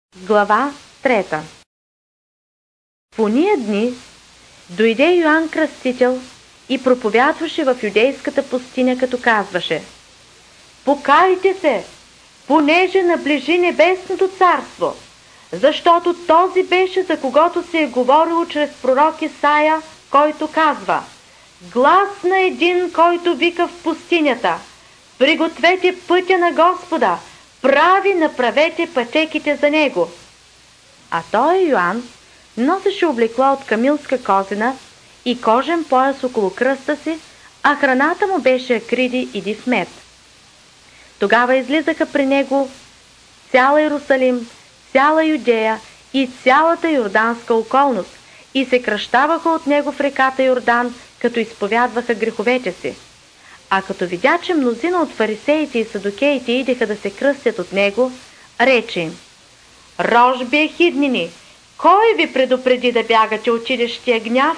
Глава 3. В ония дни дойде Йоан Кръстител и проповядваше в юдейската пустиня, като казваше: „Покайте се, понеже наближи небесното царство, защото този беше, за когото се е говорило чрез пророк Исаия, който казва: глас на един, който вика в пустинята: пригответе пътя на Господа, направете пътеките за него.“ А той Йоан носеше облекло от камилска козина и кожен пояс около кръста си, а храната му беше акриди и див мед. Тогава излизаха при него цял Иерусалим, цяла Юдея и цялата йорданска околност и се кръщаваха от него в реката Йордан, като изповядваха греховете си. А като видя, че мнозина от фарисеите и садукеите идеха да се кръстят от него, рече им: „Рожби ехиднини, кой ви предупреди да бягате от идещия гняв?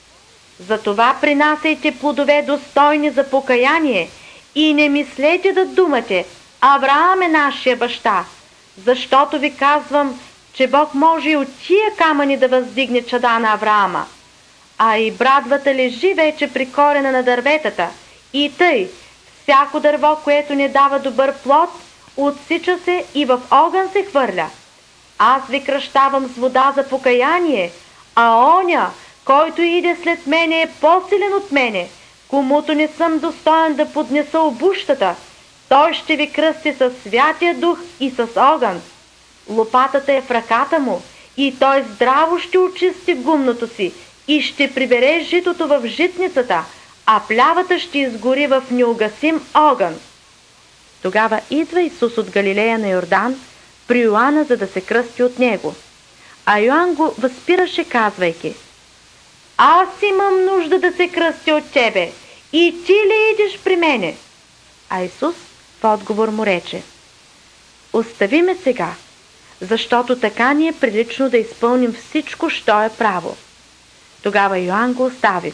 Затова принасяйте плодове достойни за покаяние и не мислете да думате: Авраам е нашия баща, защото ви казвам, че Бог може и от тия камъни да въздигне чада на Авраама. А и брадвата лежи вече при корена на дърветата. И тъй, всяко дърво, което не дава добър плод, отсича се и в огън се хвърля. Аз ви кръщавам с вода за покаяние, а оня, който иде след мене, е по-силен от мене, комуто не съм достоен да поднеса обущата. Той ще ви кръсти със Святия Дух и с огън. Лопатата е в ръката му, и той здраво ще очисти гумното си и ще прибере житото в житницата, а плявата ще изгори в неугасим огън.“ Тогава идва Исус от Галилея на Йордан при Йоанна, за да се кръсти от него. А Йоан го възпираше, казвайки: „Аз имам нужда да се кръстя от тебе, и ти ли идеш при мене?“ А Исус в отговор му рече: „Остави ме сега, защото така ни е прилично да изпълним всичко, що е право.“ Тогава Йоан го остави.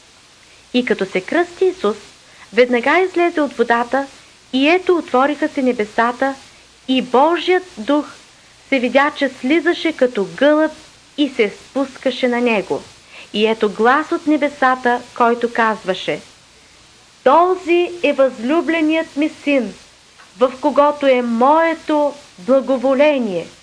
И като се кръсти Исус, веднага излезе от водата, и ето отвориха се небесата, и Божият дух се видя, че слизаше като гълъб и се спускаше на него. И ето глас от небесата, който казваше: „Този е възлюбленият ми син, в когото е моето благоволение.“